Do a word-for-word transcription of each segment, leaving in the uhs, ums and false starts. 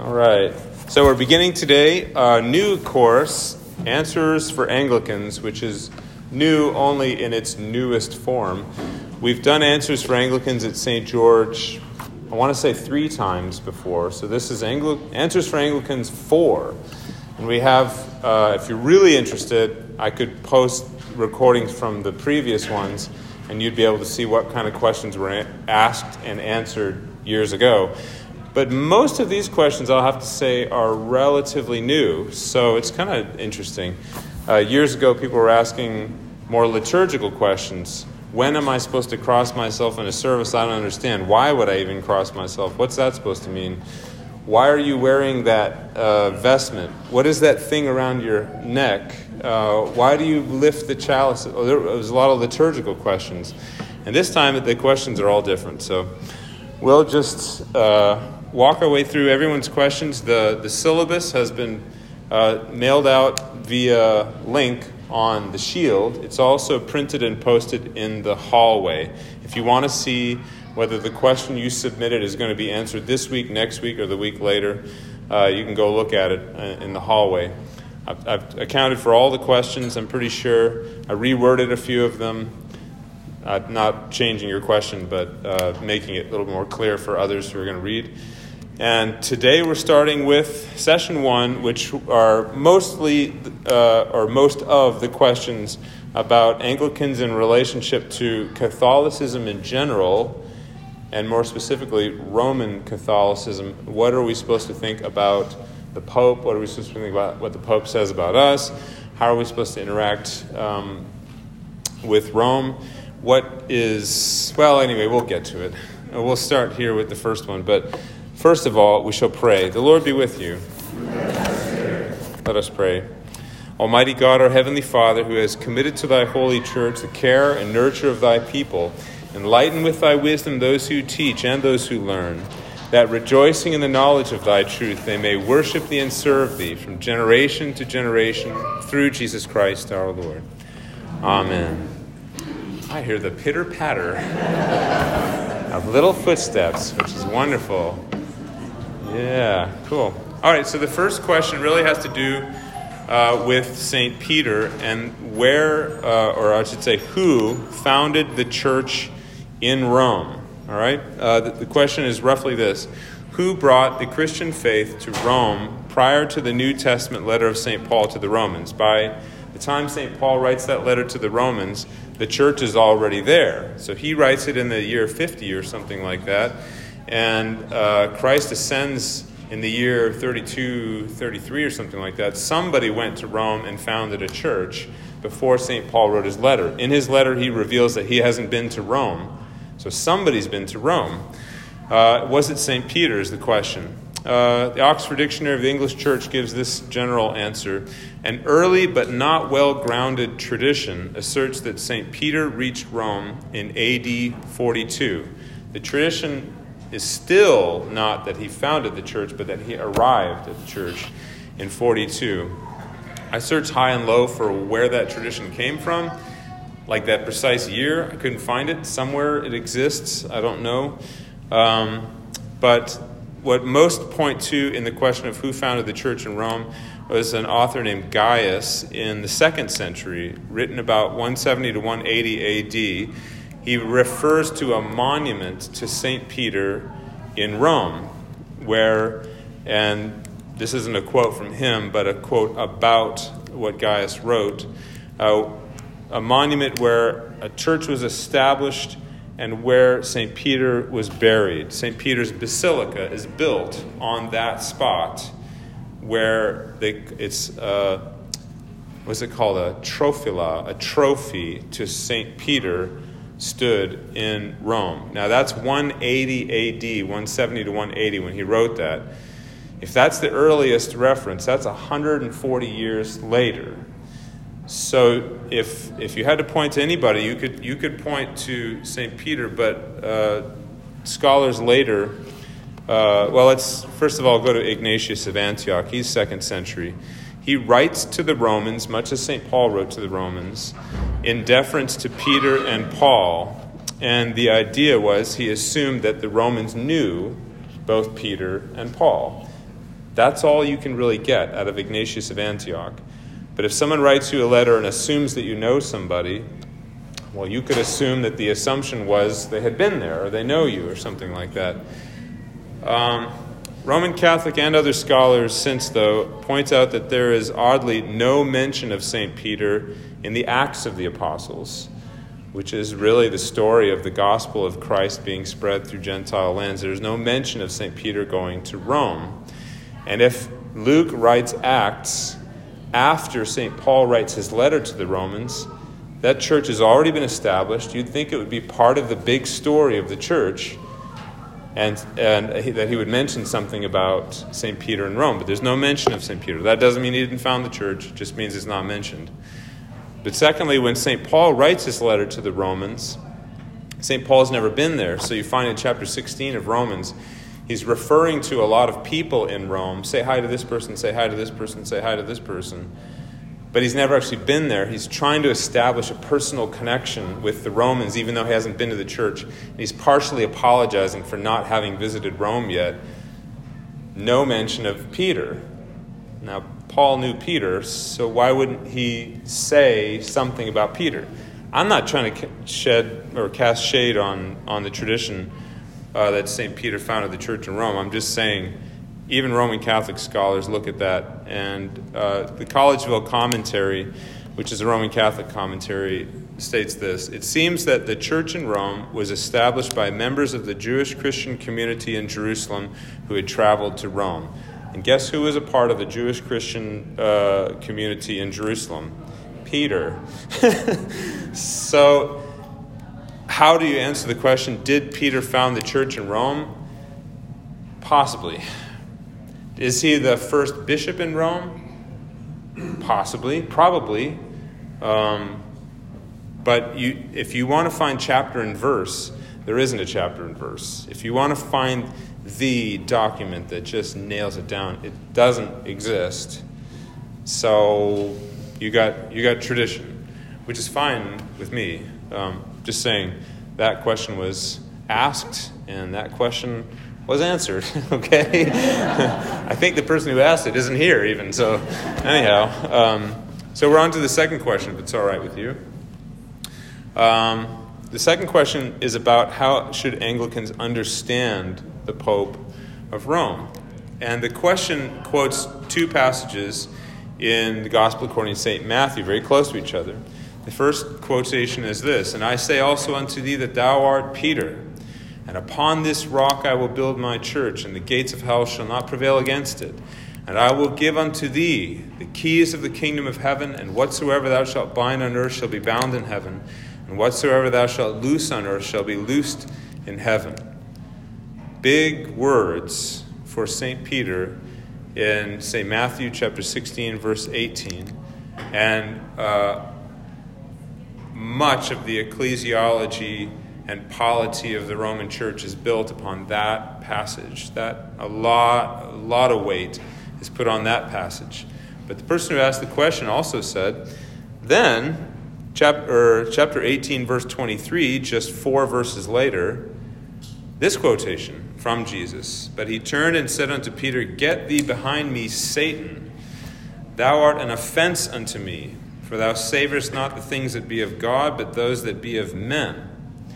All right. So we're beginning today a new course, Answers for Anglicans, which is new only in its newest form. We've done Answers for Anglicans at Saint George, I want to say three times before. So this is Angli- Answers for Anglicans four. And we have, uh, if you're really interested, I could post recordings from the previous ones, and you'd be able to see what kind of questions were asked and answered years ago. But most of these questions, I'll have to say, are relatively new. So it's kind of interesting. Uh, years ago, people were asking more liturgical questions. When am I supposed to cross myself in a service? I don't understand. Why would I even cross myself? What's that supposed to mean? Why are you wearing that uh, vestment? What is that thing around your neck? Uh, why do you lift the chalice? Oh, there was a lot of liturgical questions. And this time, the questions are all different. So we'll just uh, walk our way through everyone's questions. The, the syllabus has been uh, mailed out via link on the shield. It's also printed and posted in the hallway. If you want to see whether the question you submitted is going to be answered this week, next week, or the week later, uh, you can go look at it in the hallway. I've, I've accounted for all the questions, I'm pretty sure. I reworded a few of them, uh, not changing your question, but uh, making it a little more clear for others who are going to read. And today we're starting with session one, which are mostly, uh, or most of the questions about Anglicans in relationship to Catholicism in general, and more specifically, Roman Catholicism. What are we supposed to think about the Pope? What are we supposed to think about what the Pope says about us? How are we supposed to interact um, with Rome? What is, well, anyway, we'll get to it. We'll start here with the first one. But first of all, we shall pray. The Lord be with you. Let us pray. Almighty God, our Heavenly Father, who has committed to thy holy church the care and nurture of thy people, enlighten with thy wisdom those who teach and those who learn, that rejoicing in the knowledge of thy truth, they may worship thee and serve thee from generation to generation through Jesus Christ our Lord. Amen. I hear the pitter-patter of little footsteps, which is wonderful. Yeah, cool. All right, so the first question really has to do uh, with Saint Peter and where, uh, or I should say who, founded the church in Rome. All right? Uh, the, the question is roughly this. Who brought the Christian faith to Rome prior to the New Testament letter of Saint Paul to the Romans? By the time Saint Paul writes that letter to the Romans, the church is already there. So he writes it in the year fifty or something like that. And uh, Christ ascends in the year thirty-two, thirty-three or something like that. Somebody went to Rome and founded a church before Saint Paul wrote his letter. In his letter, he reveals that he hasn't been to Rome. So somebody's been to Rome. Uh, was it Saint Peter is the question. Uh, the Oxford Dictionary of the English Church gives this general answer. An early but not well-grounded tradition asserts that Saint Peter reached Rome in A D forty-two. The tradition is still not that he founded the church, but that he arrived at the church in forty-two. I searched high and low for where that tradition came from. Like that precise year, I couldn't find it. Somewhere it exists, I don't know. Um, but what most point to in the question of who founded the church in Rome was an author named Gaius in the second century, written about one seventy to one eighty A D. He refers to a monument to Saint Peter in Rome, where, and this isn't a quote from him, but a quote about what Gaius wrote, uh, a monument where a church was established and where Saint Peter was buried. Saint Peter's Basilica is built on that spot where they, it's, uh, what's it called, a trophyla, a trophy to Saint Peter stood in Rome. Now that's one eighty A D, one seventy to one eighty when he wrote that. If that's the earliest reference, that's one hundred forty years later. So if if you had to point to anybody, you could you could point to Saint Peter, but uh, scholars later, uh, well, let's first of all go to Ignatius of Antioch. He's second century. He writes to the Romans, much as Saint Paul wrote to the Romans, in deference to Peter and Paul. And the idea was he assumed that the Romans knew both Peter and Paul. That's all you can really get out of Ignatius of Antioch. But if someone writes you a letter and assumes that you know somebody, well, you could assume that the assumption was they had been there or they know you or something like that. Um, Roman Catholic and other scholars since, though, point out that there is oddly no mention of Saint Peter in the Acts of the Apostles, which is really the story of the gospel of Christ being spread through Gentile lands. There's no mention of Saint Peter going to Rome. And if Luke writes Acts after Saint Paul writes his letter to the Romans, that church has already been established. You'd think it would be part of the big story of the church, and and he, that he would mention something about Saint Peter in Rome. But there's no mention of Saint Peter. That doesn't mean he didn't found the church. It just means it's not mentioned. But secondly, when Saint Paul writes his letter to the Romans, Saint Paul's never been there. So you find in chapter sixteen of Romans, he's referring to a lot of people in Rome. Say hi to this person, say hi to this person, say hi to this person. But he's never actually been there. He's trying to establish a personal connection with the Romans, even though he hasn't been to the church. And he's partially apologizing for not having visited Rome yet. No mention of Peter. Now, Paul knew Peter, so why wouldn't he say something about Peter? I'm not trying to shed or cast shade on, on the tradition uh, that Saint Peter founded the church in Rome. I'm just saying, even Roman Catholic scholars look at that. And uh, the Collegeville Commentary, which is a Roman Catholic commentary, states this: it seems that the church in Rome was established by members of the Jewish Christian community in Jerusalem who had traveled to Rome. And guess who was a part of the Jewish Christian uh, community in Jerusalem? Peter. So how do you answer the question, did Peter found the church in Rome? Possibly. Is he the first bishop in Rome? Possibly, probably. Um, but you, if you want to find chapter and verse, there isn't a chapter and verse. If you want to find the document that just nails it down, it doesn't exist. So you got you got tradition, which is fine with me. Um, just saying that question was asked, and that question was answered, okay? I think the person who asked it isn't here even, so anyhow. Um, so we're on to the second question, if it's all right with you. Um, the second question is about how should Anglicans understand the Pope of Rome? And the question quotes two passages in the Gospel according to Saint Matthew, very close to each other. The first quotation is this: "And I say also unto thee that thou art Peter, and upon this rock I will build my church, and the gates of hell shall not prevail against it. And I will give unto thee the keys of the kingdom of heaven, and whatsoever thou shalt bind on earth shall be bound in heaven, and whatsoever thou shalt loose on earth shall be loosed in heaven." Big words for Saint Peter in Saint Matthew chapter sixteen, verse eighteen. And uh, much of the ecclesiology and polity of the Roman Church is built upon that passage. That a lot, a lot of weight is put on that passage. But the person who asked the question also said, then, chapter, chapter eighteen, verse twenty-three, just four verses later, this quotation from Jesus: "But he turned and said unto Peter, Get thee behind me, Satan. Thou art an offense unto me, for thou savorest not the things that be of God, but those that be of men."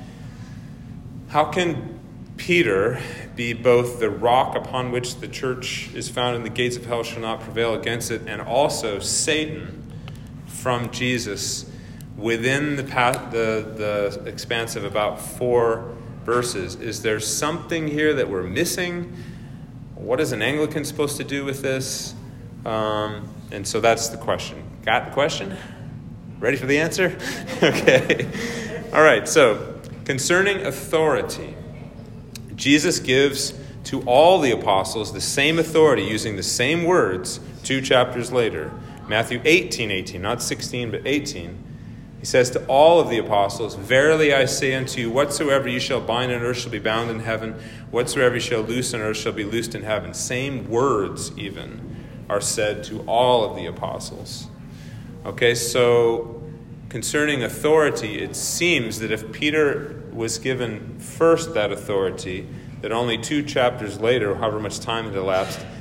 How can Peter be both the rock upon which the church is founded and the gates of hell shall not prevail against it, and also Satan from Jesus within the, the, the expanse of about four verses? Is there something here that we're missing? What is an Anglican supposed to do with this? Um, and so that's the question. Got the question? Ready for the answer? Okay. All right, so concerning authority, Jesus gives to all the apostles the same authority using the same words two chapters later. Matthew eighteen, eighteen, not sixteen, but eighteen. He says to all of the apostles, "Verily I say unto you, whatsoever you shall bind on earth shall be bound in heaven. Whatsoever you shall loose on earth shall be loosed in heaven." Same words even are said to all of the apostles. Okay, so concerning authority, it seems that if Peter was given first that authority, that only two chapters later, however much time had elapsed,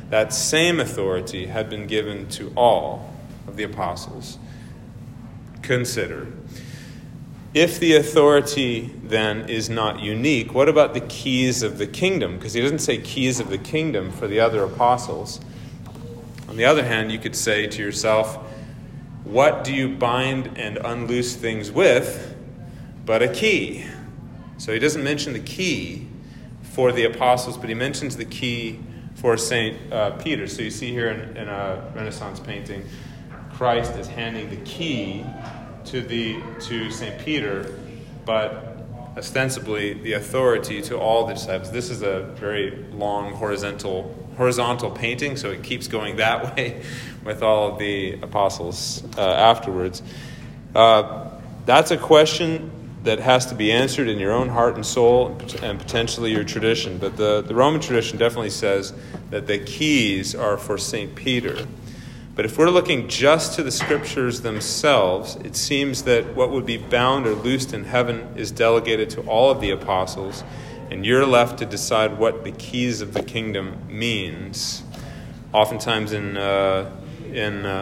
that same authority had been given to all of the apostles. Consider, if the authority then is not unique, what about the keys of the kingdom? Because he doesn't say keys of the kingdom for the other apostles. On the other hand, you could say to yourself, what do you bind and unloose things with but a key? So he doesn't mention the key for the apostles, but he mentions the key for Saint uh, Peter. So you see here in, in a Renaissance painting, Christ is handing the key to the to Saint Peter, but ostensibly the authority to all the disciples. This is a very long horizontal horizontal painting, so it keeps going that way with all of the apostles uh, afterwards. Uh, that's a question that has to be answered in your own heart and soul, and potentially your tradition. But the, the Roman tradition definitely says that the keys are for Saint Peter. But if we're looking just to the scriptures themselves, it seems that what would be bound or loosed in heaven is delegated to all of the apostles, and you're left to decide what the keys of the kingdom means. Oftentimes in uh, in uh,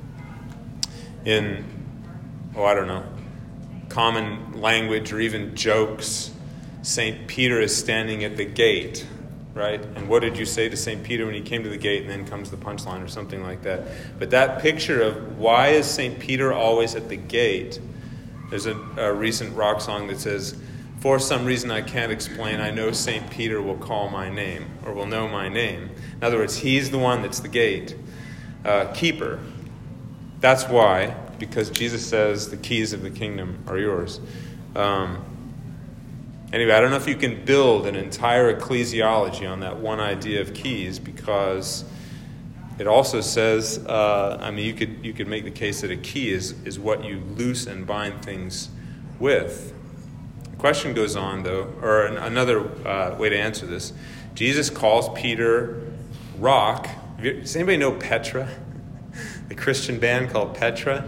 in oh I don't know common language or even jokes, Saint Peter is standing at the gate, right? And what did you say to Saint Peter when he came to the gate? And then comes the punchline or something like that. But that picture of why is Saint Peter always at the gate? There's a, a recent rock song that says, for some reason I can't explain, I know Saint Peter will call my name, or will know my name. In other words, he's the one that's the gate uh, keeper. That's why, because Jesus says the keys of the kingdom are yours. Um, anyway, I don't know if you can build an entire ecclesiology on that one idea of keys, because it also says, uh, I mean, you could you could make the case that a key is, is what you loose and bind things with. The question goes on, though, or an, another uh, way to answer this. Jesus calls Peter rock. Does anybody know Petra? The Christian band called Petra?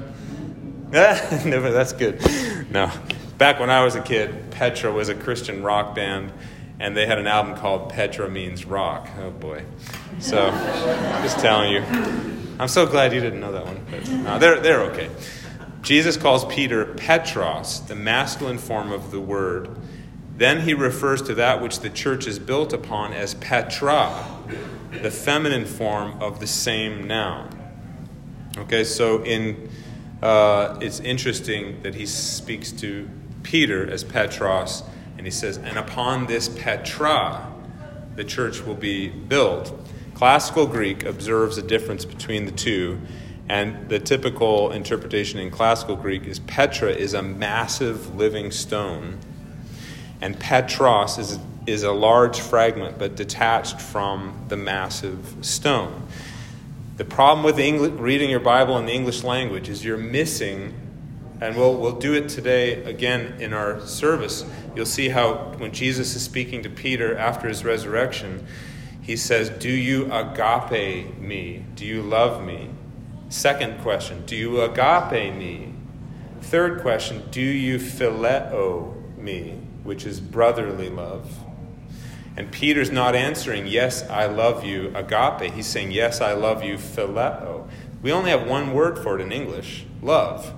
No, that's good. No. Back when I was a kid, Petra was a Christian rock band, and they had an album called Petra Means Rock. Oh, boy. So, just telling you. I'm so glad you didn't know that one. But no, they're, they're okay. Jesus calls Peter Petros, the masculine form of the word. Then he refers to that which the church is built upon as Petra, the feminine form of the same noun. Okay, so in uh, it's interesting that he speaks to Peter as Petros, and he says, and upon this Petra, the church will be built. Classical Greek observes a difference between the two, and the typical interpretation in classical Greek is Petra is a massive living stone, and Petros is, is a large fragment but detached from the massive stone. The problem with English, reading your Bible in the English language is you're missing, and we'll we'll do it today again in our service. You'll see how when Jesus is speaking to Peter after his resurrection, he says, do you agape me? Do you love me? Second question, do you agape me? Third question, do you phileo me? Which is brotherly love. And Peter's not answering, yes, I love you, agape. He's saying, yes, I love you, phileo. We only have one word for it in English, love.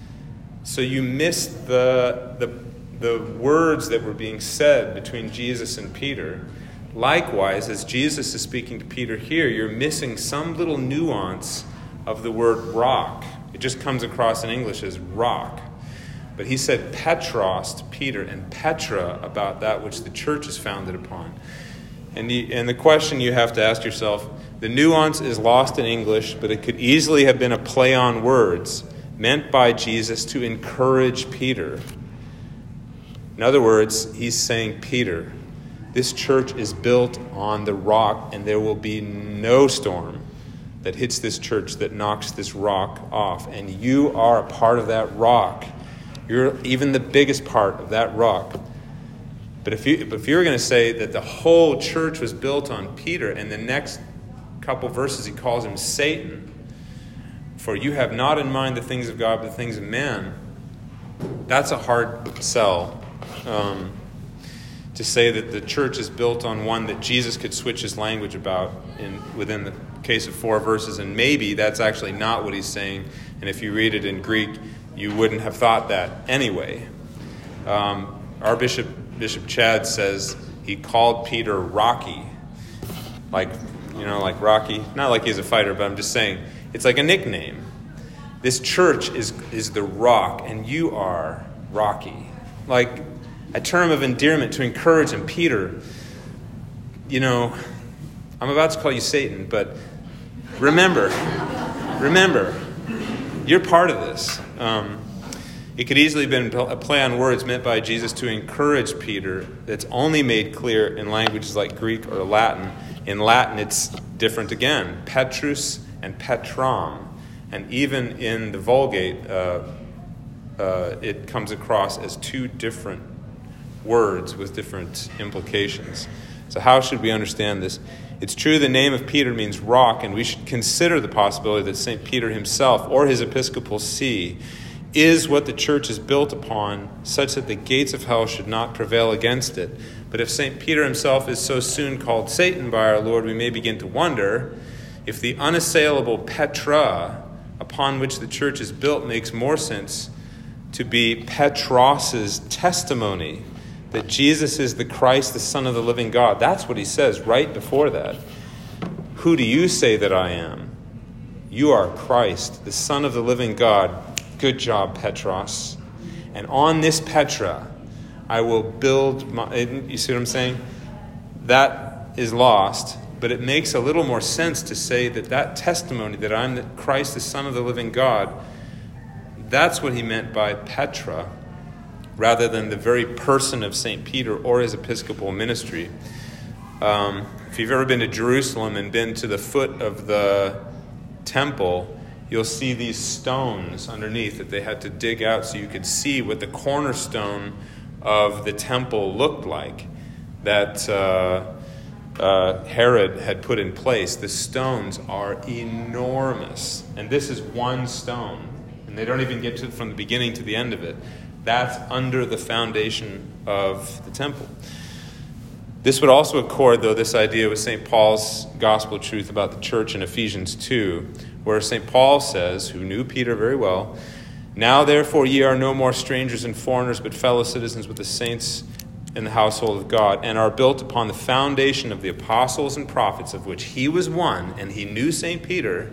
So you missed the, the, the words that were being said between Jesus and Peter. Likewise, as Jesus is speaking to Peter here, you're missing some little nuance of the word rock. It just comes across in English as rock. But he said Petros to Peter and Petra about that which the church is founded upon. And, the, and the question you have to ask yourself, the nuance is lost in English, but it could easily have been a play on words meant by Jesus to encourage Peter. In other words, he's saying, Peter, this church is built on the rock, and there will be no storm that hits this church that knocks this rock off. And you are a part of that rock. You're even the biggest part of that rock. But if you if you're going to say that the whole church was built on Peter, and the next couple verses he calls him Satan, for you have not in mind the things of God but the things of man, that's a hard sell um, to to say that the church is built on one that Jesus could switch his language about in within the case of four verses, and maybe that's actually not what he's saying. And if you read it in Greek, you wouldn't have thought that anyway. Um, our bishop, Bishop Chad, says he called Peter Rocky, like you know, like Rocky. Not like he's a fighter, but I'm just saying it's like a nickname. This church is is the rock, and you are Rocky, like a term of endearment to encourage him. Peter, you know, I'm about to call you Satan, but remember, remember, you're part of this. Um, it could easily have been a play on words meant by Jesus to encourage Peter that's only made clear in languages like Greek or Latin. In Latin, it's different again, Petrus and Petram. And even in the Vulgate, uh, uh, it comes across as two different words with different implications. So how should we understand this? It's true the name of Peter means rock, and we should consider the possibility that Saint Peter himself or his episcopal see is what the church is built upon, such that the gates of hell should not prevail against it. But if Saint Peter himself is so soon called Satan by our Lord, we may begin to wonder if the unassailable Petra upon which the church is built makes more sense to be Petros's testimony that Jesus is the Christ, the Son of the living God. That's what he says right before that. Who do you say that I am? You are Christ, the Son of the living God. Good job, Petros. And on this Petra, I will build my... You see what I'm saying? That is lost, but it makes a little more sense to say that that testimony that I'm the Christ, the Son of the living God, that's what he meant by Petra, rather than the very person of Saint Peter or his episcopal ministry. Um, if you've ever been to Jerusalem and been to the foot of the temple, you'll see these stones underneath that they had to dig out so you could see what the cornerstone of the temple looked like that uh, uh, Herod had put in place. The stones are enormous. And this is one stone. And they don't even get to from the beginning to the end of it. That's under the foundation of the temple. This would also accord, though, this idea with Saint Paul's gospel truth about the church in Ephesians two, where Saint Paul says, who knew Peter very well, "Now therefore ye are no more strangers and foreigners, but fellow citizens with the saints in the household of God, and are built upon the foundation of the apostles and prophets, of which he was one," and he knew Saint Peter,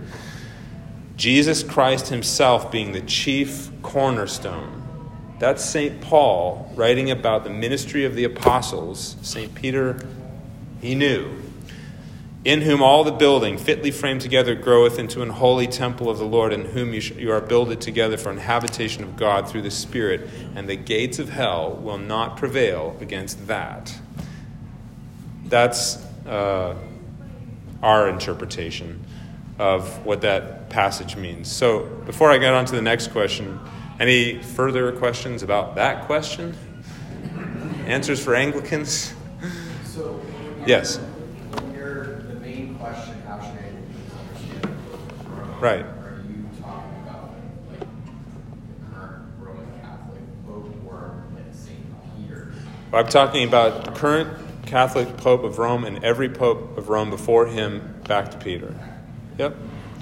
"Jesus Christ himself being the chief cornerstone." That's Saint Paul writing about the ministry of the apostles. Saint Peter, he knew. "In whom all the building, fitly framed together, groweth into an holy temple of the Lord, in whom you, sh- you are builded together for an habitation of God through the Spirit, and the gates of hell will not prevail against that." That's uh, our interpretation of what that passage means. So before I get on to the next question, any further questions about that question? Answers for Anglicans? So, yes. When you're the main question, how should I understand Rome? Right. Are you talking about like the current Roman Catholic Pope or like Saint Peter? I'm talking about the current Catholic Pope of Rome and every Pope of Rome before him back to Peter. Yep.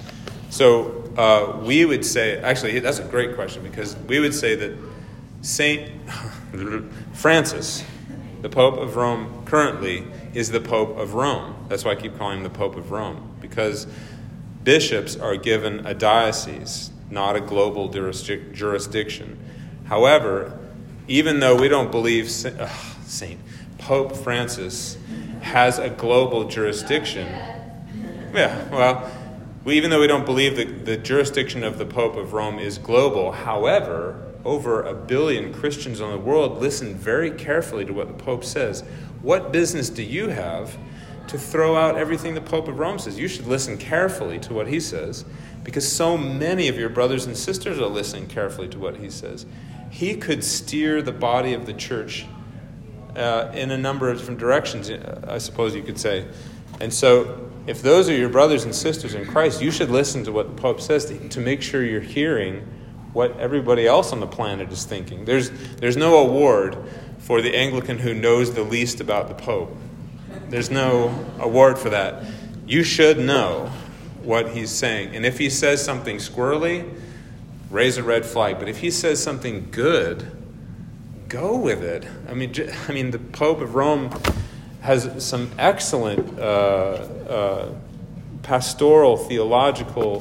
So uh, we would say, actually, that's a great question, because we would say that Saint Francis, the Pope of Rome currently, is the Pope of Rome. That's why I keep calling him the Pope of Rome, because bishops are given a diocese, not a global jurisdic- jurisdiction. However, even though we don't believe Saint, uh, Saint Pope Francis has a global jurisdiction, yeah, well, we, even though we don't believe that the jurisdiction of the Pope of Rome is global, however, over a billion Christians in the world listen very carefully to what the Pope says. What business do you have to throw out everything the Pope of Rome says? You should listen carefully to what he says, because so many of your brothers and sisters are listening carefully to what he says. He could steer the body of the church uh, in a number of different directions, I suppose you could say. And so if those are your brothers and sisters in Christ, you should listen to what the Pope says to, to make sure you're hearing what everybody else on the planet is thinking. There's there's no award for the Anglican who knows the least about the Pope. There's no award for that. You should know what he's saying. And if he says something squirrely, raise a red flag. But if he says something good, go with it. I mean, I mean, the Pope of Rome has some excellent uh, uh, pastoral, theological,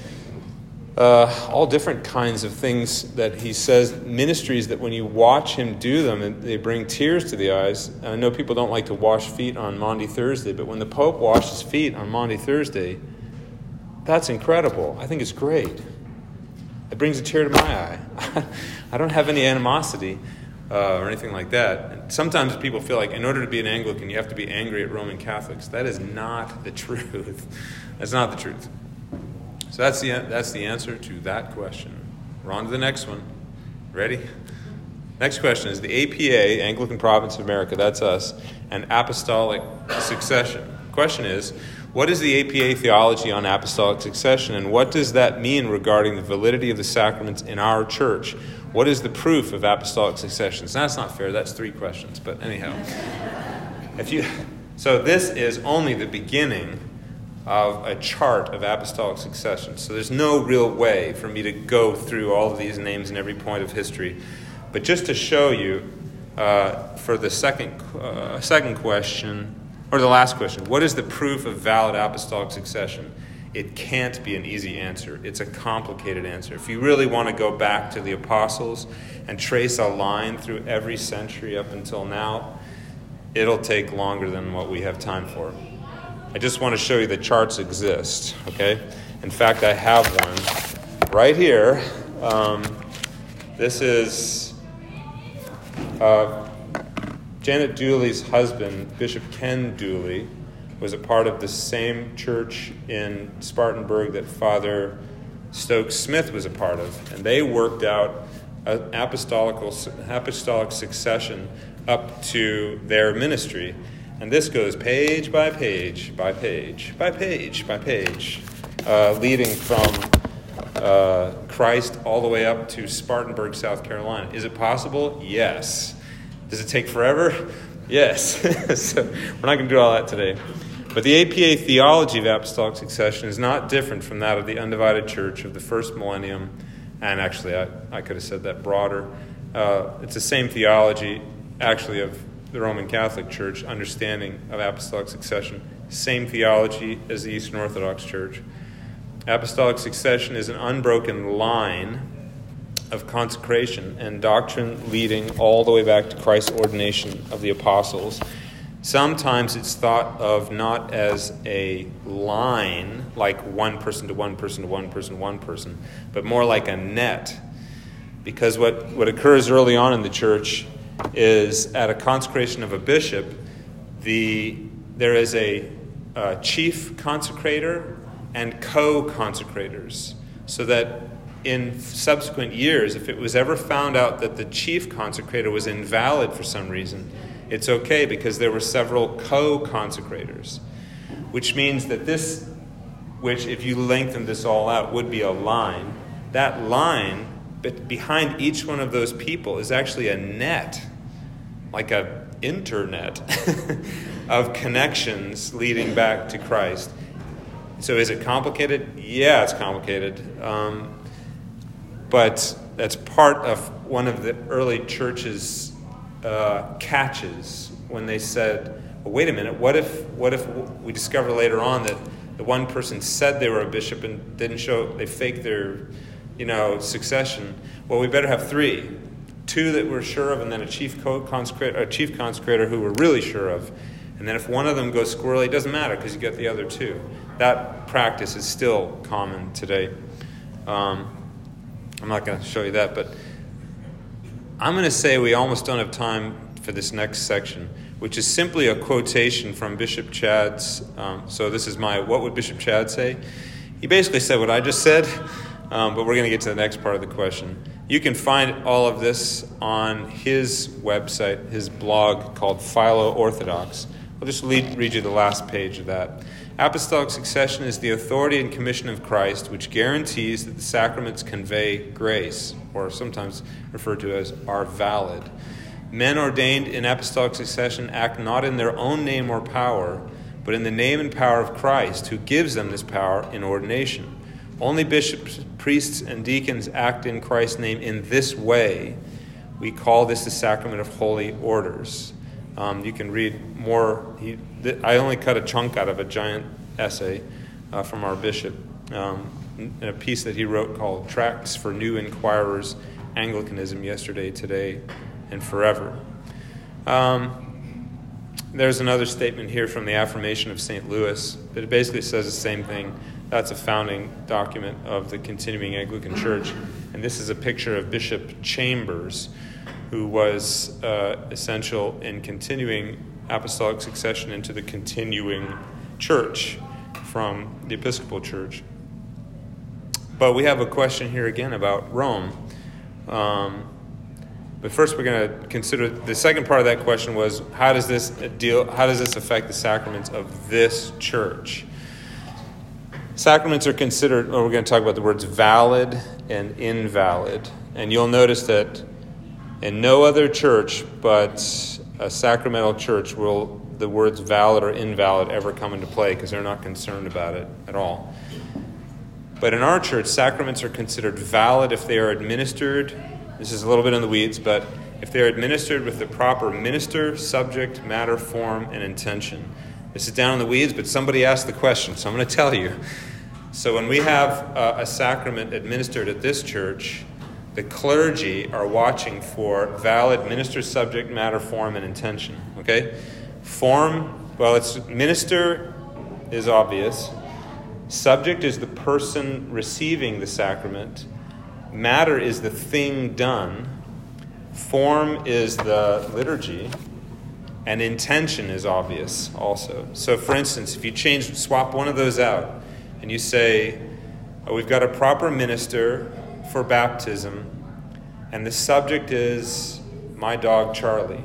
uh, all different kinds of things that he says, ministries that when you watch him do them, they bring tears to the eyes. And I know people don't like to wash feet on Maundy Thursday, but when the Pope washes feet on Maundy Thursday, that's incredible. I think it's great. It brings a tear to my eye. I don't have any animosity uh, or anything like that. And sometimes people feel like in order to be an Anglican, you have to be angry at Roman Catholics. That is not the truth. That's not the truth. So that's the that's the answer to that question. We're on to the next one. Ready? Next question is the A P A, Anglican Province of America, that's us, and apostolic succession. Question is, what is the A P A theology on apostolic succession, and what does that mean regarding the validity of the sacraments in our church? What is the proof of apostolic succession? So that's not fair. That's three questions. But anyhow, if you so this is only the beginning of a chart of apostolic succession. So there's no real way for me to go through all of these names in every point of history. But just to show you, uh, for the second uh, second question, or the last question, what is the proof of valid apostolic succession? It can't be an easy answer. It's a complicated answer. If you really want to go back to the apostles and trace a line through every century up until now, it'll take longer than what we have time for. I just want to show you the charts exist, okay? In fact, I have one right here. Um, this is uh, Janet Dooley's husband, Bishop Ken Dooley, was a part of the same church in Spartanburg that Father Stokes Smith was a part of. And they worked out an apostolical, apostolic succession up to their ministry. And this goes page by page, by page, by page, by page, uh, leading from uh, Christ all the way up to Spartanburg, South Carolina. Is it possible? Yes. Does it take forever? Yes. So we're not going to do all that today. But the A P A theology of apostolic succession is not different from that of the undivided church of the first millennium. And actually, I, I could have said that broader. Uh, it's the same theology, actually, of the Roman Catholic Church, understanding of apostolic succession. Same theology as the Eastern Orthodox Church. Apostolic succession is an unbroken line of consecration and doctrine leading all the way back to Christ's ordination of the apostles. Sometimes it's thought of not as a line, like one person to one person to one person to one person, but more like a net. Because what, what occurs early on in the church is at a consecration of a bishop, the there is a, a chief consecrator and co-consecrators, so that in subsequent years, if it was ever found out that the chief consecrator was invalid for some reason, it's okay because there were several co-consecrators, which means that this, which if you lengthen this all out, would be a line. That line, but behind each one of those people is actually a net, like a internet of connections leading back to Christ. So is it complicated? Yeah, it's complicated. Um, but that's part of one of the early church's uh, catches when they said, well, wait a minute, what if what if we discover later on that the one person said they were a bishop and didn't show, they faked their, you know, succession? Well, we better have three. Two that we're sure of, and then a chief co-consecrator, a chief consecrator who we're really sure of. And then if one of them goes squirrely, it doesn't matter because you get the other two. That practice is still common today. Um, I'm not going to show you that, but I'm going to say we almost don't have time for this next section, which is simply a quotation from Bishop Chad's. Um, so this is my, what would Bishop Chad say? He basically said what I just said, um, but we're going to get to the next part of the question. You can find all of this on his website, his blog called Philo Orthodox. I'll just read, read you the last page of that. Apostolic succession is the authority and commission of Christ, which guarantees that the sacraments convey grace, or sometimes referred to as are valid. Men ordained in apostolic succession act not in their own name or power, but in the name and power of Christ, who gives them this power in ordination. Only bishops, priests, and deacons act in Christ's name in this way. We call this the sacrament of holy orders. Um, you can read more. He, th- I only cut a chunk out of a giant essay uh, from our bishop um, in a piece that he wrote called Tracts for New Inquirers, Anglicanism, Yesterday, Today, and Forever. Um, there's another statement here from the Affirmation of Saint Louis that it basically says the same thing. That's a founding document of the continuing Anglican Church. And this is a picture of Bishop Chambers, who was uh, essential in continuing apostolic succession into the continuing church from the Episcopal Church. But we have a question here again about Rome. Um, but first we're going to consider, the second part of that question was, how does this deal, how does this affect the sacraments of this church? Sacraments are considered, well, we're going to talk about the words valid and invalid. And you'll notice that in no other church but a sacramental church will the words valid or invalid ever come into play, because they're not concerned about it at all. But in our church, sacraments are considered valid if they are administered. This is a little bit in the weeds, but if they are administered with the proper minister, subject, matter, form, and intention. This is down in the weeds, but somebody asked the question, so I'm going to tell you. So when we have uh, a sacrament administered at this church, the clergy are watching for valid minister, subject, matter, form, and intention. Okay? Form, well, it's minister is obvious. Subject is the person receiving the sacrament. Matter is the thing done. Form is the liturgy. And intention is obvious also. So, for instance, if you change, swap one of those out, and you say, oh, we've got a proper minister for baptism, and the subject is my dog Charlie.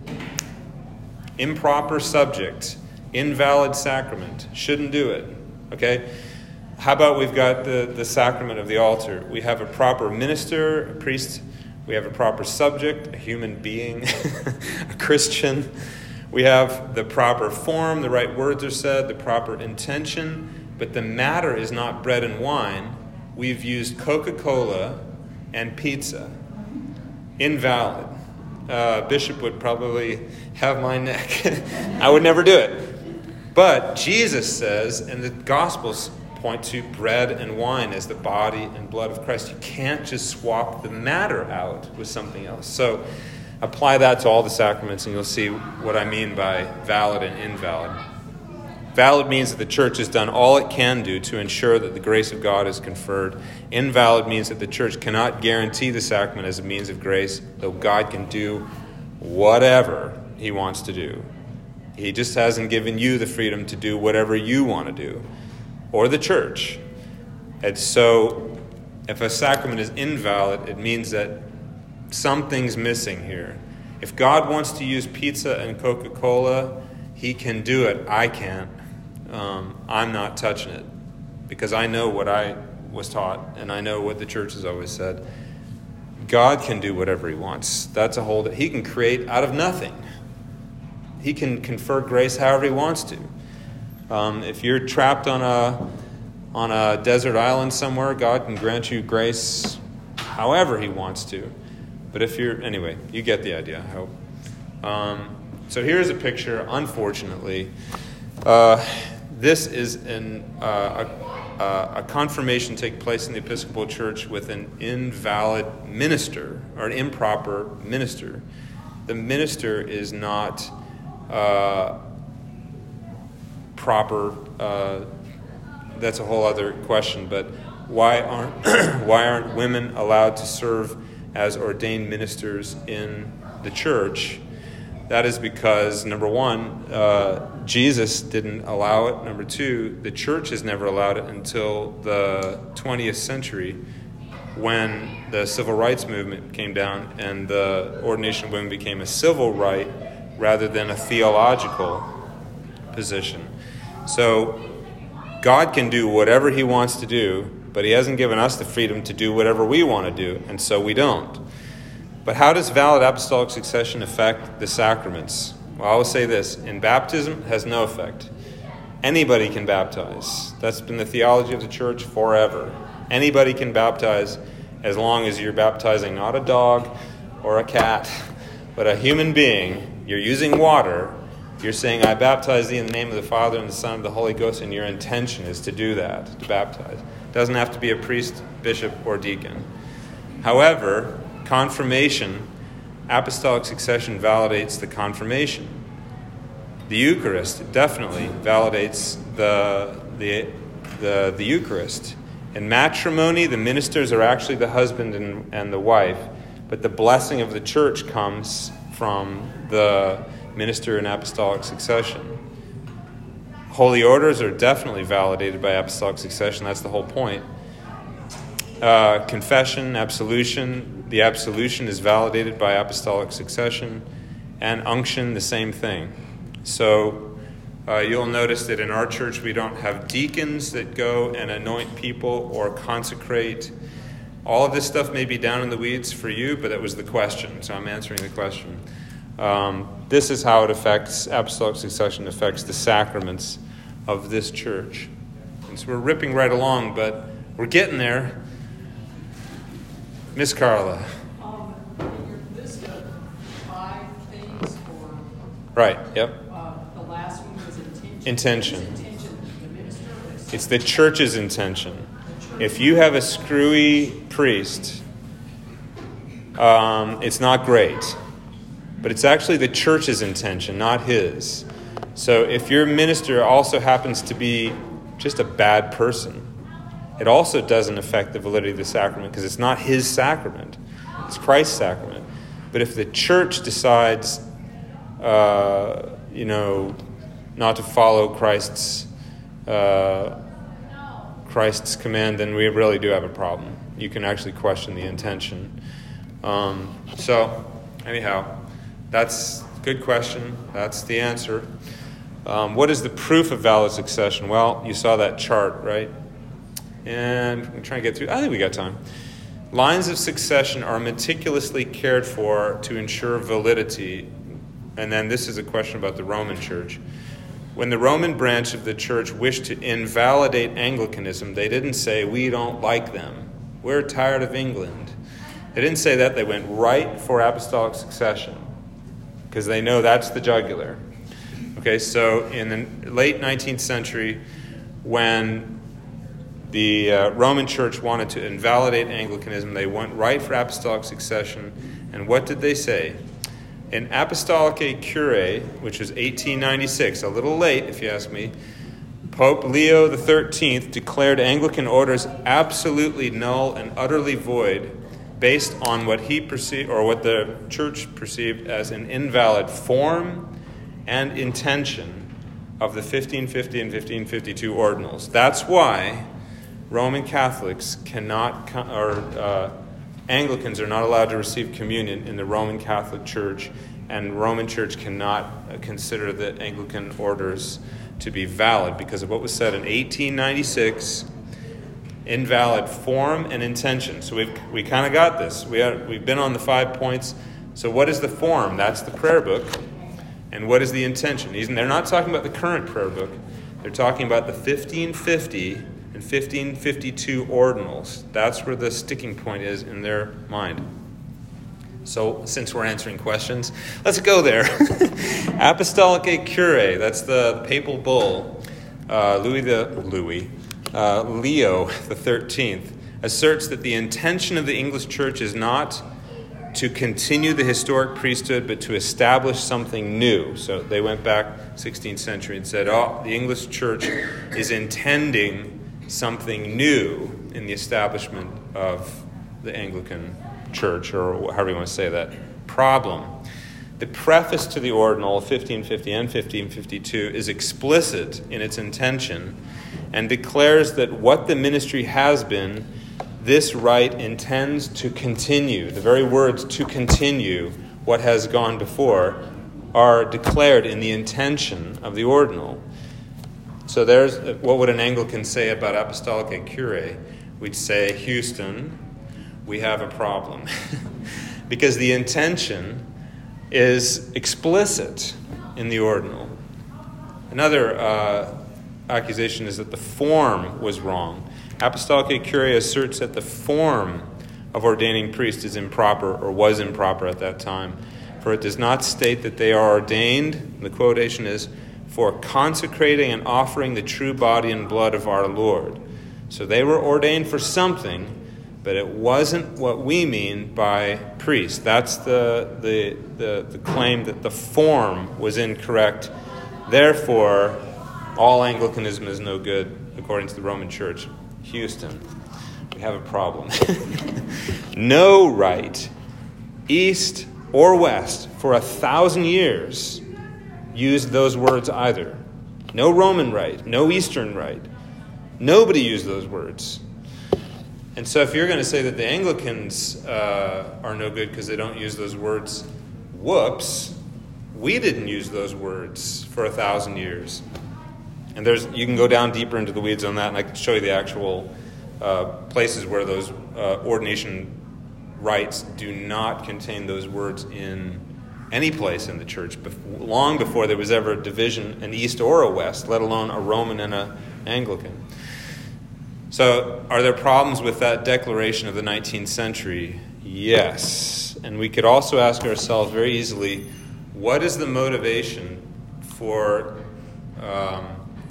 Improper subject, invalid sacrament, shouldn't do it. Okay? How about we've got the, the sacrament of the altar? We have a proper minister, a priest. We have a proper subject, a human being, a Christian. We have the proper form, the right words are said, the proper intention, but the matter is not bread and wine. We've used Coca-Cola and pizza. Invalid. Uh, Bishop would probably have my neck. I would never do it. But Jesus says, and the Gospels point to bread and wine as the body and blood of Christ. You can't just swap the matter out with something else. So apply that to all the sacraments, and you'll see what I mean by valid and invalid. Valid means that the church has done all it can do to ensure that the grace of God is conferred. Invalid means that the church cannot guarantee the sacrament as a means of grace, though God can do whatever he wants to do. He just hasn't given you the freedom to do whatever you want to do, or the church. And so if a sacrament is invalid, it means that something's missing here. If God wants to use pizza and Coca-Cola, he can do it. I can't. Um, I'm not touching it, because I know what I was taught, and I know what the church has always said. God can do whatever he wants. That's a whole... He can create out of nothing. He can confer grace however he wants to. Um, if you're trapped on a on a desert island somewhere, God can grant you grace however he wants to. But if you're... Anyway, you get the idea, I hope. Um, so here's a picture, unfortunately. Uh, this is an, uh, a, a confirmation taking place in the Episcopal Church with an invalid minister, or an improper minister. The minister is not uh, proper. Uh, that's a whole other question. But why aren't why aren't women allowed to serve as ordained ministers in the church? That is because, number one, uh, Jesus didn't allow it. Number two, the church has never allowed it until the twentieth century, when the civil rights movement came down and the ordination of women became a civil right rather than a theological position. So God can do whatever he wants to do, but he hasn't given us the freedom to do whatever we want to do, and so we don't. But how does valid apostolic succession affect the sacraments? Well, I will say this. In baptism, it has no effect. Anybody can baptize. That's been the theology of the church forever. Anybody can baptize as long as you're baptizing not a dog or a cat, but a human being. You're using water. You're saying, I baptize thee in the name of the Father and the Son and the Holy Ghost, and your intention is to do that, to baptize. It doesn't have to be a priest, bishop, or deacon. However, confirmation, apostolic succession validates the confirmation. The Eucharist definitely validates the, the, the, the Eucharist. In matrimony, the ministers are actually the husband and, and the wife, but the blessing of the church comes from the minister in apostolic succession. Holy orders are definitely validated by apostolic succession. That's the whole point. Uh, confession, absolution. The absolution is validated by apostolic succession. And unction, the same thing. So uh, you'll notice that in our church we don't have deacons that go and anoint people or consecrate. All of this stuff may be down in the weeds for you, but that was the question. So I'm answering the question. Um, this is how it affects, apostolic succession affects the sacraments of this church. And so we're ripping right along, but we're getting there. Miss Carla. Um, your list of five things for... Right, yep. Uh, the last one was intention. Intention. Intention. The minister was... It's the church's intention. If you have a screwy priest, um, it's not great. But it's actually the church's intention, not his. So if your minister also happens to be just a bad person, it also doesn't affect the validity of the sacrament because it's not his sacrament. It's Christ's sacrament. But if the church decides, uh, you know, not to follow Christ's uh, Christ's command, then we really do have a problem. You can actually question the intention. Um, so, anyhow, that's a good question. That's the answer. Um, what is the proof of valid succession? Well, you saw that chart, right? And I'm trying to get through. I think we got time. Lines of succession are meticulously cared for to ensure validity. And then this is a question about the Roman Church. When the Roman branch of the church wished to invalidate Anglicanism, they didn't say, we don't like them. We're tired of England. They didn't say that. They went right for apostolic succession because they know that's the jugular. Okay, so in the late nineteenth century, when the uh, Roman Church wanted to invalidate Anglicanism, they went right for apostolic succession. And what did they say? In Apostolicae Curiae, which was eighteen ninety-six, a little late if you ask me, Pope Leo the thirteenth declared Anglican orders absolutely null and utterly void based on what he perceived, or what the church perceived as an invalid form and intention of the fifteen fifty and fifteen fifty-two ordinals. That's why Roman Catholics cannot, or uh, Anglicans are not allowed to receive communion in the Roman Catholic Church, and Roman Church cannot consider the Anglican orders to be valid because of what was said in eighteen ninety-six, invalid form and intention. So we've we kind of got this. We are, we've been on the five points. So what is the form? That's the prayer book. And what is the intention? They're not talking about the current prayer book. They're talking about the fifteen fifty and fifteen fifty-two ordinals. That's where the sticking point is in their mind. So since we're answering questions, let's go there. Apostolicae Curiae, that's the papal bull. Uh, Louis the Louis uh, Leo the thirteenth asserts that the intention of the English Church is not to continue the historic priesthood, but to establish something new. So they went back sixteenth century and said, oh, the English Church is intending something new in the establishment of the Anglican Church, or however you want to say that. Problem. The preface to the ordinal of fifteen fifty and fifteen fifty-two is explicit in its intention and declares that what the ministry has been, this rite intends to continue. The very words "to continue" what has gone before are declared in the intention of the ordinal. So there's, what would an Anglican say about Apostolicae Curiae? We'd say, Houston, we have a problem. because the intention is explicit in the ordinal. Another uh, accusation is that the form was wrong. Apostolicae Curiae asserts that the form of ordaining priests is improper or was improper at that time, for it does not state that they are ordained, and the quotation is, for consecrating and offering the true body and blood of our Lord. So they were ordained for something, but it wasn't what we mean by priest. That's the, the, the, the claim that the form was incorrect. Therefore, all Anglicanism is no good, according to the Roman Church. Houston, we have a problem. No rite, east or west, for a thousand years used those words either. No Roman rite, no Eastern rite. Nobody used those words. And so if you're going to say that the Anglicans uh, are no good because they don't use those words, whoops, we didn't use those words for a thousand years. And there's you can go down deeper into the weeds on that, and I can show you the actual uh, places where those uh, ordination rites do not contain those words in any place in the church, bef- long before there was ever a division, an East or a West, let alone a Roman and an Anglican. So are there problems with that declaration of the nineteenth century? Yes. And we could also ask ourselves very easily, what is the motivation for um,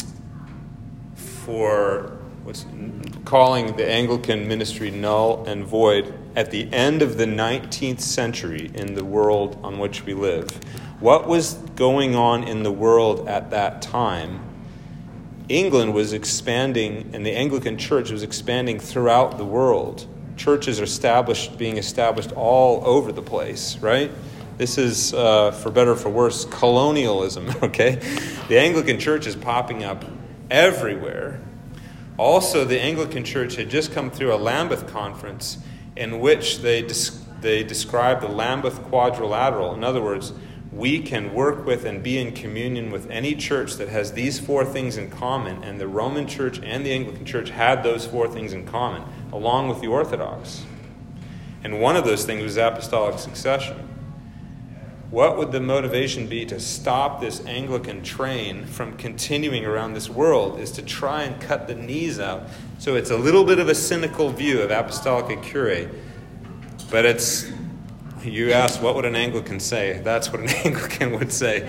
for what's calling the Anglican ministry null and void at the end of the nineteenth century in the world on which we live? What was going on in the world at that time? England was expanding, and the Anglican Church was expanding throughout the world. Churches are established, being established all over the place, right? This is, uh, for better or for worse, colonialism, okay? The Anglican Church is popping up everywhere. Also, the Anglican Church had just come through a Lambeth conference in which they des- they described the Lambeth quadrilateral. In other words, we can work with and be in communion with any church that has these four things in common, and the Roman Church and the Anglican Church had those four things in common, along with the Orthodox. And one of those things was apostolic succession. What would the motivation be to stop this Anglican train from continuing around this world is to try and cut the knees out. So it's a little bit of a cynical view of Apostolicae Curiae, but it's, you ask, what would an Anglican say? That's what an Anglican would say.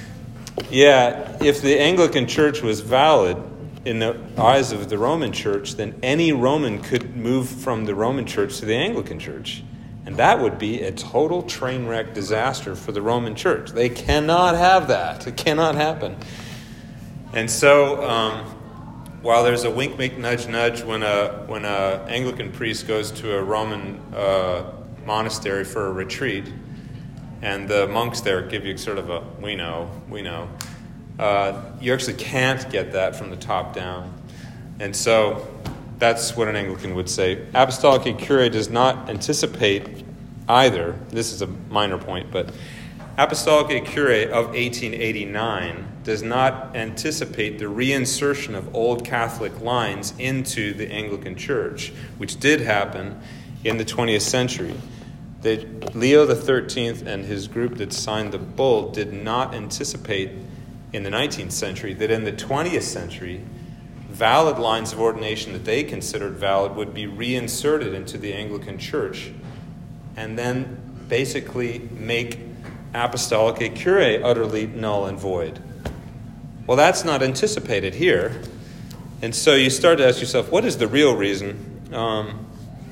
Yeah, if the Anglican Church was valid in the eyes of the Roman Church, then any Roman could move from the Roman Church to the Anglican Church. And that would be a total train wreck disaster for the Roman Church. They cannot have that. It cannot happen. And so, um, while there's a wink, wink, nudge, nudge when a when a Anglican priest goes to a Roman uh, monastery for a retreat, and the monks there give you sort of a we know, we know, uh, you actually can't get that from the top down. And so that's what an Anglican would say. Apostolicae Curiae does not anticipate either. This is a minor point, but Apostolicae Curiae of eighteen eighty-nine does not anticipate the reinsertion of old Catholic lines into the Anglican Church, which did happen in the twentieth century. They, Leo the thirteenth and his group that signed the bull did not anticipate in the nineteenth century that in the twentieth century valid lines of ordination that they considered valid would be reinserted into the Anglican Church and then basically make Apostolicae Curiae utterly null and void. Well, that's not anticipated here. And so you start to ask yourself, what is the real reason? Um,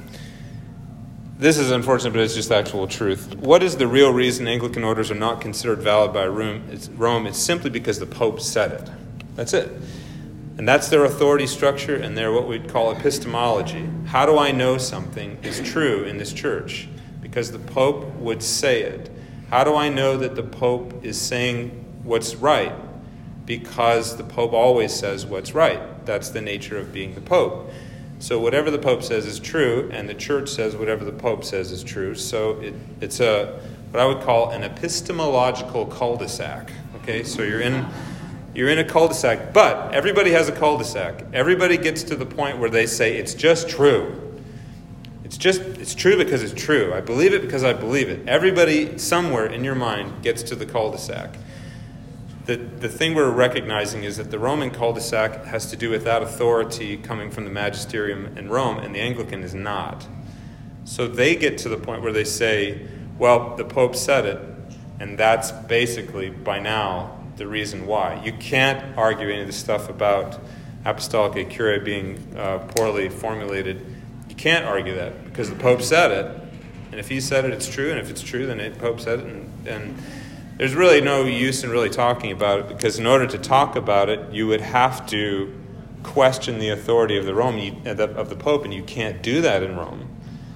this is unfortunate, but it's just actual truth. What is the real reason Anglican orders are not considered valid by Rome? It's, Rome, it's simply because the Pope said it. That's it. And that's their authority structure and their what we'd call epistemology. How do I know something is true in this church? Because the Pope would say it. How do I know that the Pope is saying what's right? Because the Pope always says what's right. That's the nature of being the Pope. So whatever the Pope says is true, and the church says whatever the Pope says is true. So it, it's a what I would call an epistemological cul-de-sac. Okay, so you're in... You're in a cul-de-sac, but everybody has a cul-de-sac. Everybody gets to the point where they say, it's just true. It's It's just, it's true because it's true. I believe it because I believe it. Everybody somewhere in your mind gets to the cul-de-sac. The, the thing we're recognizing is that the Roman cul-de-sac has to do with that authority coming from the magisterium in Rome, and the Anglican is not. So they get to the point where they say, well, the Pope said it, and that's basically, by now, the reason why. You can't argue any of the stuff about apostolic curiae being uh, poorly formulated. You can't argue that because the Pope said it, and if he said it, it's true, and if it's true, then the Pope said it, and, and there's really no use in really talking about it, because in order to talk about it, you would have to question the authority of the Rome of the Pope, and you can't do that in Rome.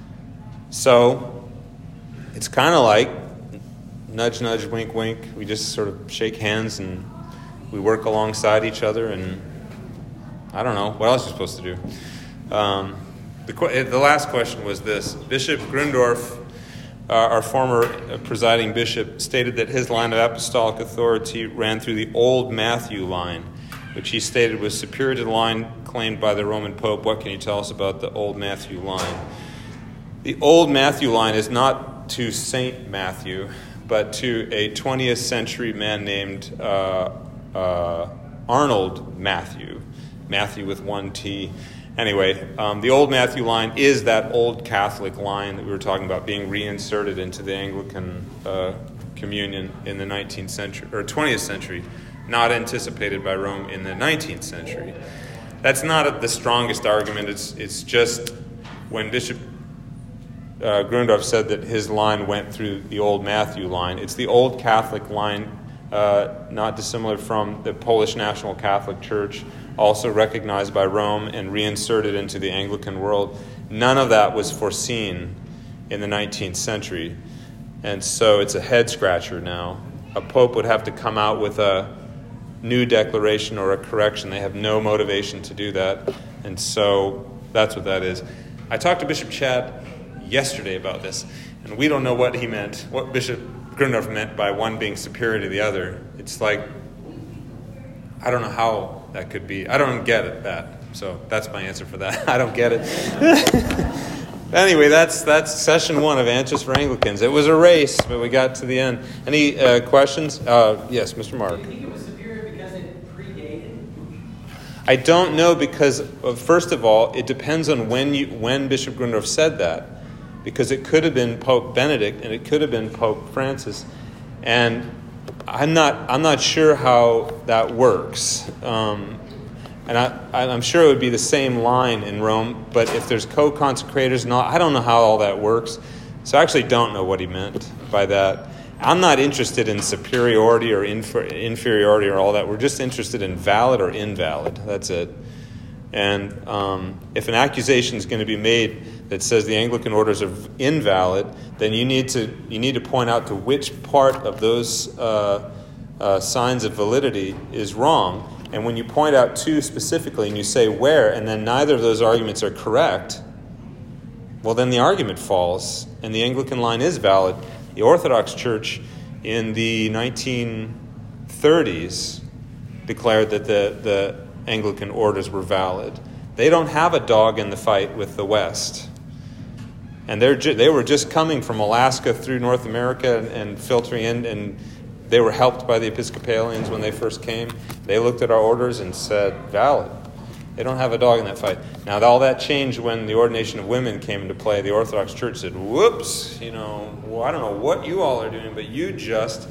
So it's kind of like nudge, nudge, wink, wink. We just sort of shake hands and we work alongside each other, and I don't know what else you're supposed to do. Um, the, the last question was this: Bishop Grundorf, Uh, our former uh, presiding bishop, stated that his line of apostolic authority ran through the old Matthew line, which he stated was superior to the line claimed by the Roman Pope. What can you tell us about the old Matthew line? The old Matthew line is not to Saint Matthew, but to a twentieth century man named uh, uh, Arnold Matthew, Matthew with one T. Anyway, um, the old Matthew line is that old Catholic line that we were talking about being reinserted into the Anglican uh, communion in the nineteenth century, or twentieth century, not anticipated by Rome in the nineteenth century. That's not a, the strongest argument. It's it's just when Bishop uh, Grundorf said that his line went through the old Matthew line. It's the old Catholic line, uh, not dissimilar from the Polish National Catholic Church, also recognized by Rome and reinserted into the Anglican world. None of that was foreseen in the nineteenth century. And so it's a head-scratcher now. A pope would have to come out with a new declaration or a correction. They have no motivation to do that. And so that's what that is. I talked to Bishop Chad yesterday about this, and we don't know what he meant, what Bishop Grundorf meant by one being superior to the other. It's like, I don't know how that could be. I don't get it, that. So that's my answer for that. I don't get it. Anyway, that's that's session one of Answers for Anglicans. It was a race, but we got to the end. Any uh, questions? Uh, yes, Mister Mark. Do you think it was superior because it predated? I don't know because, uh, first of all, it depends on when you when Bishop Grundorf said that. Because it could have been Pope Benedict and it could have been Pope Francis. And I'm not I'm not sure how that works. Um, and I, I'm sure it would be the same line in Rome, but if there's co-consecrators and all, I don't know how all that works. So I actually don't know what he meant by that. I'm not interested in superiority or infer- inferiority or all that. We're just interested in valid or invalid. That's it. And um, if an accusation is going to be made that says the Anglican orders are invalid, then you need to you need to point out to which part of those uh, uh, signs of validity is wrong. And when you point out two specifically and you say where, and then neither of those arguments are correct, well, then the argument falls, and the Anglican line is valid. The Orthodox Church in the nineteen thirties declared that the, the Anglican orders were valid. They don't have a dog in the fight with the West. And they're ju- they were just coming from Alaska through North America and, and filtering in, and they were helped by the Episcopalians when they first came. They looked at our orders and said, valid. They don't have a dog in that fight. Now, all that changed when the ordination of women came into play. The Orthodox Church said, whoops, you know, well, I don't know what you all are doing, but you just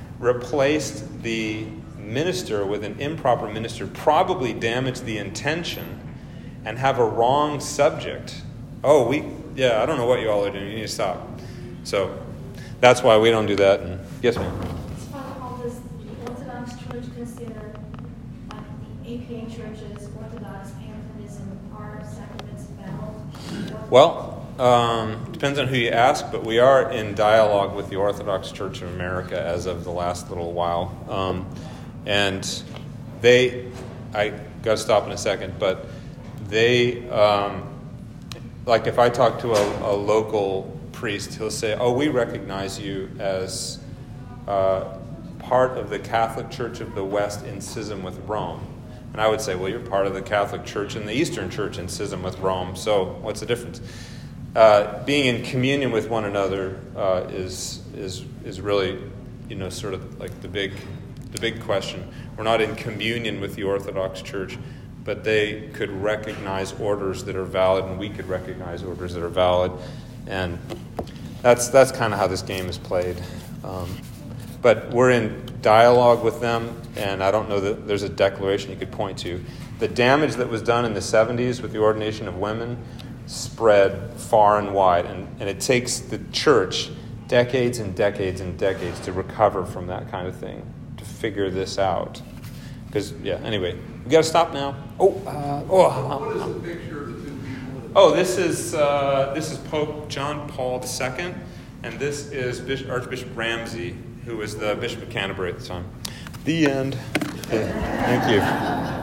replaced the minister with an improper minister, probably damaged the intention, and have a wrong subject. Oh, we, yeah, I don't know what you all are doing. You need to stop. So that's why we don't do that. And, yes, ma'am. How does the Orthodox Church consider like the A P A churches, Orthodox Anglicanism, are sacraments valid? Well, um, depends on who you ask, but we are in dialogue with the Orthodox Church of America as of the last little while. Um, and they, I got to stop in a second, but they, um, like if I talk to a, a local priest, he'll say, oh, we recognize you as uh, part of the Catholic Church of the West in schism with Rome. And I would say, well, you're part of the Catholic Church and the Eastern Church in schism with Rome, so what's the difference? uh, being in communion with one another uh, is is is really, you know, sort of like the big the big question. We're not in communion with the Orthodox Church, but they could recognize orders that are valid, and we could recognize orders that are valid, and that's that's kind of how this game is played. Um, but we're in dialogue with them, and I don't know that there's a declaration you could point to. The damage that was done in the seventies with the ordination of women spread far and wide, and, and it takes the church decades and decades and decades to recover from that kind of thing, to figure this out. Because, yeah, anyway, we got to stop now. Oh, uh, oh. What is the picture of the two people? Oh, this is uh, this is Pope John Paul the Second, and this is Bishop, Archbishop Ramsey, who was the Bishop of Canterbury at the time. The end. Okay, thank you.